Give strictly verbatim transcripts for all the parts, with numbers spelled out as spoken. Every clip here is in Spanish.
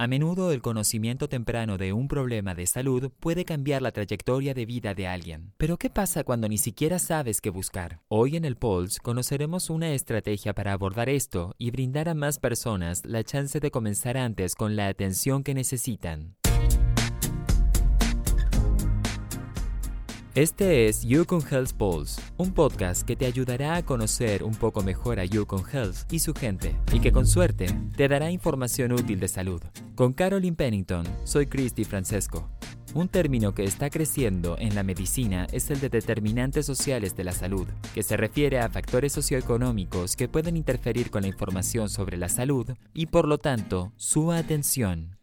A menudo el conocimiento temprano de un problema de salud puede cambiar la trayectoria de vida de alguien. Pero ¿qué pasa cuando ni siquiera sabes qué buscar? Hoy en el Pulse conoceremos una estrategia para abordar esto y brindar a más personas la chance de comenzar antes con la atención que necesitan. Este es Yukon Health Pulse, un podcast que te ayudará a conocer un poco mejor a Yukon Health y su gente, y que con suerte te dará información útil de salud. Con Caroline Pennington, soy Cristi Francesco. Un término que está creciendo en la medicina es el de determinantes sociales de la salud, que se refiere a factores socioeconómicos que pueden interferir con la información sobre la salud y, por lo tanto, su atención.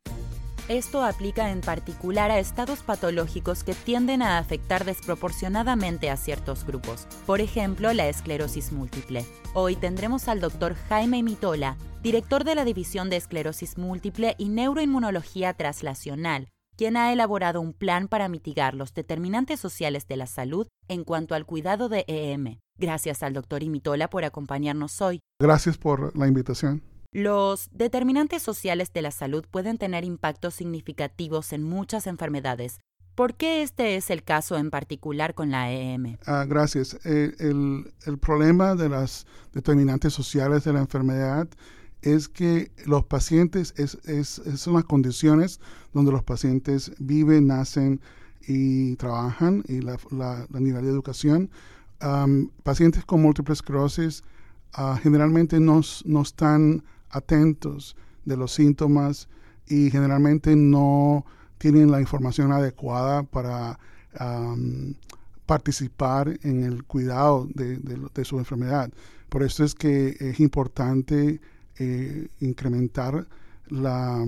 Esto aplica en particular a estados patológicos que tienden a afectar desproporcionadamente a ciertos grupos, por ejemplo, la esclerosis múltiple. Hoy tendremos al doctor Jaime Mitola, director de la División de Esclerosis Múltiple y Neuroinmunología Translacional, quien ha elaborado un plan para mitigar los determinantes sociales de la salud en cuanto al cuidado de E M. Gracias al doctor Mitola por acompañarnos hoy. Gracias por la invitación. Los determinantes sociales de la salud pueden tener impactos significativos en muchas enfermedades. ¿Por qué este es el caso en particular con la E M? Ah, gracias. Eh, el, el problema de las determinantes sociales de la enfermedad es que los pacientes, es, es, es son las condiciones donde los pacientes viven, nacen y trabajan, y la, la, la nivel de educación. Um, pacientes con múltiple esclerosis uh, generalmente no, no están atentos de los síntomas y generalmente no tienen la información adecuada para um, participar en el cuidado de, de, de su enfermedad. Por eso es que es importante eh, incrementar la,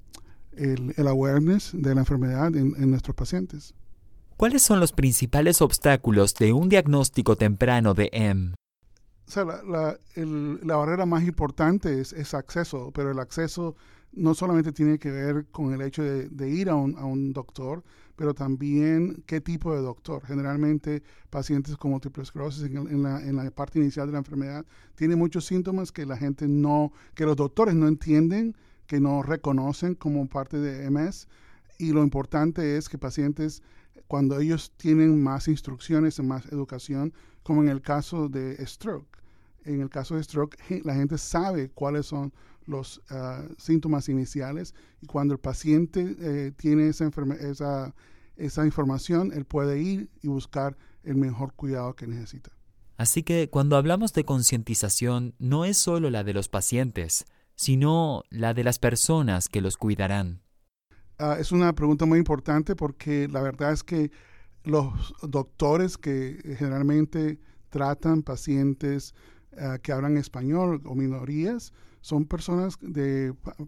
el, el awareness de la enfermedad en, en nuestros pacientes. ¿Cuáles son los principales obstáculos de un diagnóstico temprano de E M? O sea, la, la, el, la barrera más importante es, es acceso, pero el acceso no solamente tiene que ver con el hecho de, de ir a un, a un doctor, pero también qué tipo de doctor. Generalmente pacientes con múltiple esclerosis en, en, la, en la parte inicial de la enfermedad tienen muchos síntomas que la gente no, que los doctores no entienden, que no reconocen como parte de M S, y lo importante es que pacientes, cuando ellos tienen más instrucciones, más educación, como en el caso de stroke. En el caso de stroke, la gente sabe cuáles son los uh, síntomas iniciales, y cuando el paciente eh, tiene esa, enferme- esa, esa información, él puede ir y buscar el mejor cuidado que necesita. Así que cuando hablamos de concientización, no es solo la de los pacientes, sino la de las personas que los cuidarán. Uh, es una pregunta muy importante porque la verdad es que los doctores que generalmente tratan pacientes uh, que hablan español o minorías son personas de,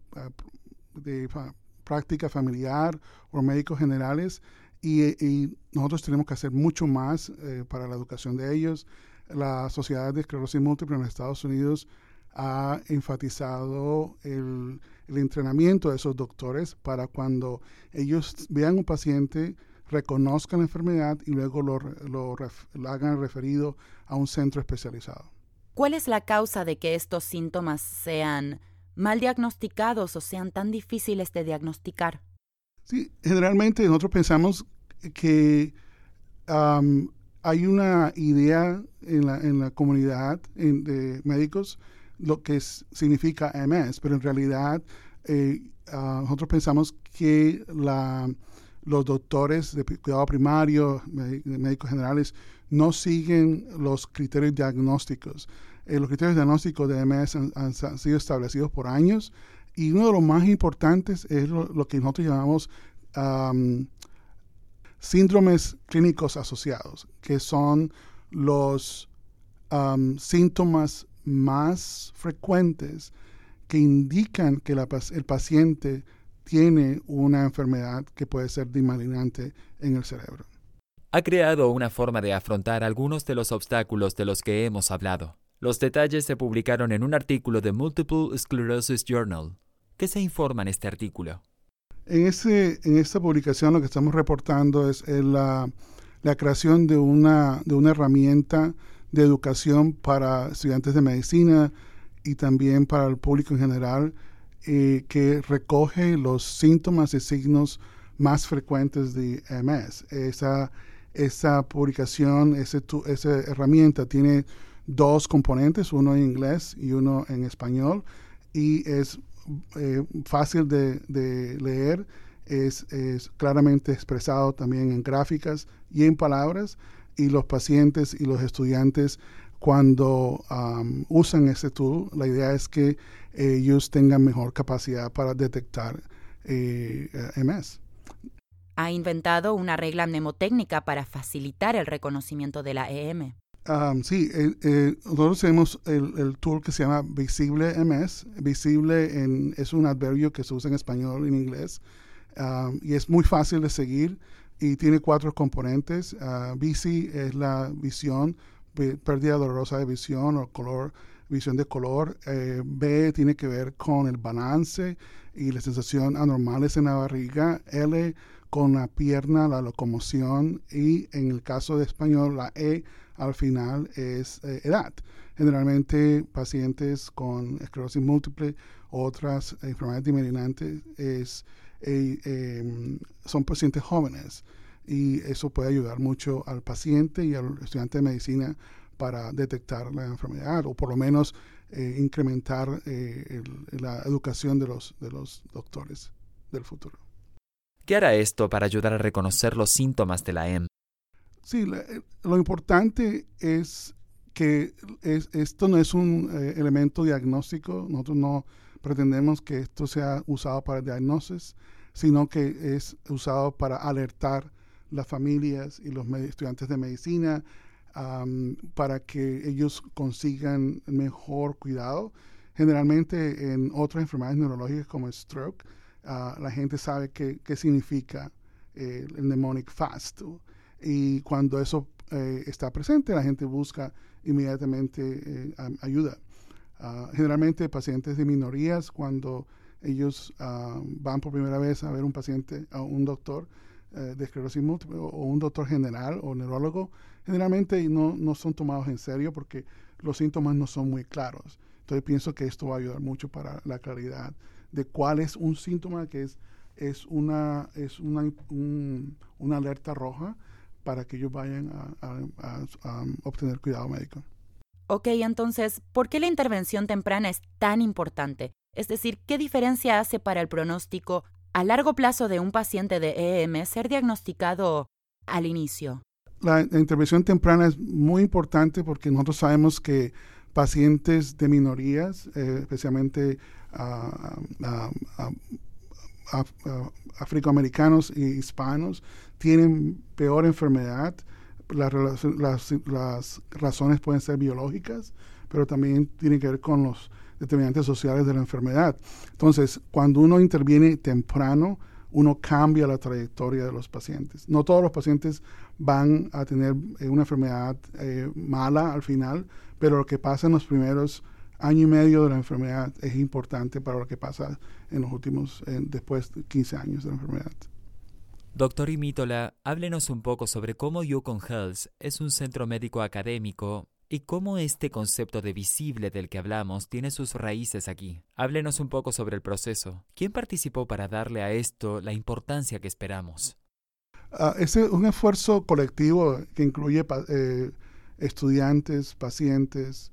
de práctica familiar o médicos generales, y, y nosotros tenemos que hacer mucho más eh, para la educación de ellos. La Sociedad de Esclerosis Múltiple en los Estados Unidos ha enfatizado el, el entrenamiento de esos doctores para cuando ellos vean un paciente, reconozcan la enfermedad y luego lo, lo, ref, lo hagan referido a un centro especializado. ¿Cuál es la causa de que estos síntomas sean mal diagnosticados o sean tan difíciles de diagnosticar? Sí, generalmente nosotros pensamos que um, hay una idea en la, en la comunidad en, de médicos lo que es, significa M S, pero en realidad eh, uh, nosotros pensamos que la, los doctores de cuidado primario, médicos generales, no siguen los criterios diagnósticos. Eh, los criterios diagnósticos de M S han, han, han sido establecidos por años, y uno de los más importantes es lo, lo que nosotros llamamos um, síndromes clínicos asociados, que son los um, síntomas más frecuentes que indican que la, el paciente tiene una enfermedad que puede ser dismalinante en el cerebro. Ha creado una forma de afrontar algunos de los obstáculos de los que hemos hablado. Los detalles se publicaron en un artículo de Multiple Sclerosis Journal. ¿Qué se informa en este artículo? En, ese, en esta publicación lo que estamos reportando es el, la, la creación de una, de una herramienta de educación para estudiantes de medicina y también para el público en general, eh, que recoge los síntomas y signos más frecuentes de M S. Esa, esa publicación, ese, tu, esa herramienta tiene dos componentes, uno en inglés y uno en español, y es eh, fácil de, de leer, es, es claramente expresado también en gráficas y en palabras, y los pacientes y los estudiantes cuando um, usan ese tool, la idea es que ellos tengan mejor capacidad para detectar eh, M S. Ha inventado una regla mnemotécnica para facilitar el reconocimiento de la E M. Um, sí, eh, eh, nosotros tenemos el, el tool que se llama Visible M S. Visible en, es un adverbio que se usa en español y en inglés, um, y es muy fácil de seguir y tiene cuatro componentes. Uh, V C es la visión, pérdida dolorosa de visión o color, visión de color. Eh, B tiene que ver con el balance y la sensación anormales en la barriga. L con la pierna, la locomoción, y en el caso de español la E al final es eh, edad. Generalmente pacientes con esclerosis múltiple o otras enfermedades disemilantes es, eh, eh, son pacientes jóvenes, y eso puede ayudar mucho al paciente y al estudiante de medicina para detectar la enfermedad, o por lo menos eh, incrementar eh, el, la educación de los, de los doctores del futuro. ¿Qué hará esto para ayudar a reconocer los síntomas de la E M? Sí, la, lo importante es que es, esto no es un eh, elemento diagnóstico. Nosotros no pretendemos que esto sea usado para diagnosis, sino que es usado para alertar las familias y los estudiantes de medicina um, para que ellos consigan mejor cuidado. Generalmente en otras enfermedades neurológicas como el stroke, uh, la gente sabe qué, qué significa eh, el mnemonic FAST, y cuando eso eh, está presente, la gente busca inmediatamente eh, ayuda. Uh, generalmente pacientes de minorías, cuando ellos uh, van por primera vez a ver un paciente, a un doctor eh, de esclerosis múltiple, o, o un doctor general o neurólogo, generalmente no, no son tomados en serio porque los síntomas no son muy claros. Entonces pienso que esto va a ayudar mucho para la claridad de cuál es un síntoma que es, es, una, es una, un, una alerta roja para que ellos vayan a, a, a, a obtener cuidado médico. Ok, entonces, ¿por qué la intervención temprana es tan importante? Es decir, ¿qué diferencia hace para el pronóstico a largo plazo de un paciente de E M ser diagnosticado al inicio? La, la intervención temprana es muy importante porque nosotros sabemos que pacientes de minorías, eh, especialmente uh, uh, uh, uh, uh, afroamericanos y hispanos, tienen peor enfermedad. Las, las, las razones pueden ser biológicas, pero también tienen que ver con los determinantes sociales de la enfermedad. Entonces, cuando uno interviene temprano, uno cambia la trayectoria de los pacientes. No todos los pacientes van a tener eh, una enfermedad eh, mala al final, pero lo que pasa en los primeros año y medio de la enfermedad es importante para lo que pasa en los últimos, eh, después de quince años de la enfermedad. Doctor Imítola, háblenos un poco sobre cómo Yukon Health es un centro médico académico y cómo este concepto de visible del que hablamos tiene sus raíces aquí. Háblenos un poco sobre el proceso. ¿Quién participó para darle a esto la importancia que esperamos? Uh, es un esfuerzo colectivo que incluye eh, estudiantes, pacientes,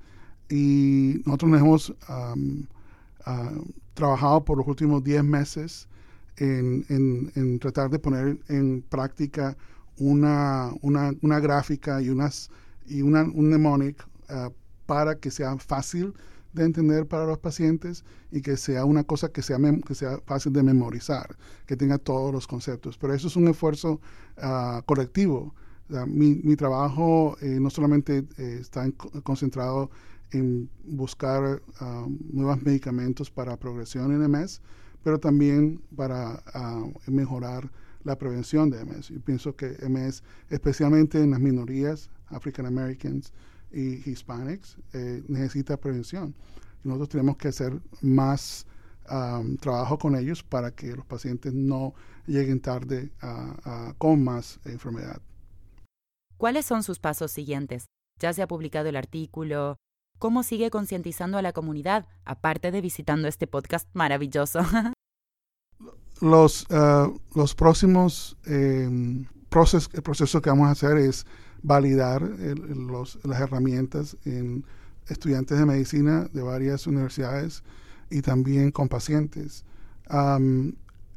y nosotros nos hemos um, uh, trabajado por los últimos diez meses En, en, en tratar de poner en práctica una, una, una gráfica y, unas, y una, un mnemonic uh, para que sea fácil de entender para los pacientes y que sea una cosa que sea, mem- que sea fácil de memorizar, que tenga todos los conceptos. Pero eso es un esfuerzo uh, colectivo. Uh, mi, mi trabajo eh, no solamente eh, está en, concentrado en buscar uh, nuevos medicamentos para progresión en M S, pero también para uh, mejorar la prevención de M S. Yo pienso que M S, especialmente en las minorías, African Americans y Hispanics, eh, necesita prevención. Y nosotros tenemos que hacer más um, trabajo con ellos para que los pacientes no lleguen tarde uh, uh, con más enfermedad. ¿Cuáles son sus pasos siguientes? ¿Ya se ha publicado el artículo? ¿cómo sigue concientizando a la comunidad, aparte de visitando este podcast maravilloso? Los, uh, los próximos eh, procesos el proceso que vamos a hacer es validar el, los, las herramientas en estudiantes de medicina de varias universidades y también con pacientes. Um,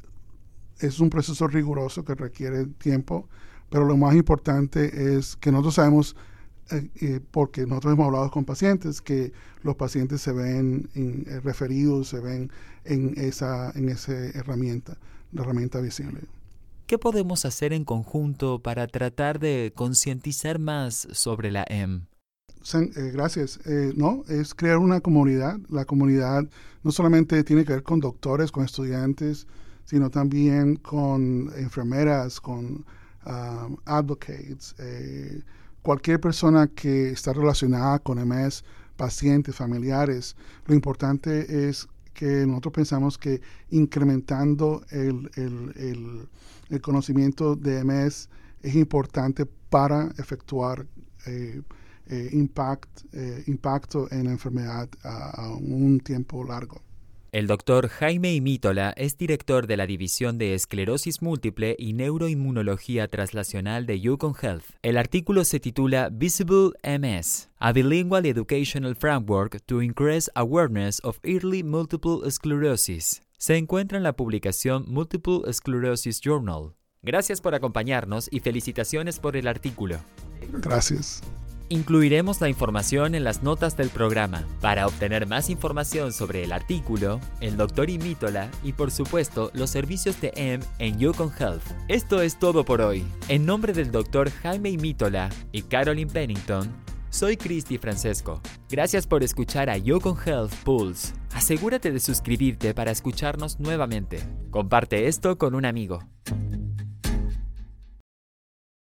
es un proceso riguroso que requiere tiempo, pero lo más importante es que nosotros sabemos, eh, eh, porque nosotros hemos hablado con pacientes, que los pacientes se ven en, eh, referidos, se ven en esa, en esa herramienta, la herramienta visible. ¿Qué podemos hacer en conjunto para tratar de concientizar más sobre la E M? Eh, gracias. Eh, no, es crear una comunidad. La comunidad no solamente tiene que ver con doctores, con estudiantes, sino también con enfermeras, con um, advocates, eh, cualquier persona que está relacionada con M S, pacientes, familiares. Lo importante es que nosotros pensamos que incrementando el, el, el, el conocimiento de M S es importante para efectuar eh, eh, impact, eh, impacto en la enfermedad a, a un tiempo largo. El doctor Jaime Imítola es director de la División de Esclerosis Múltiple y Neuroinmunología Translacional de Yukon Health. El artículo se titula Visible M S, a Bilingual Educational Framework to Increase Awareness of Early Multiple Sclerosis. Se encuentra en la publicación Multiple Sclerosis Journal. Gracias por acompañarnos y felicitaciones por el artículo. Gracias. Incluiremos la información en las notas del programa. Para obtener más información sobre el artículo, el doctor Imítola y, por supuesto, los servicios de E M en Yukon Health. Esto es todo por hoy. En nombre del doctor Jaime Imítola y Carolyn Pennington, soy Cristi Francesco. Gracias por escuchar a Yukon Health Pulse. Asegúrate de suscribirte para escucharnos nuevamente. Comparte esto con un amigo.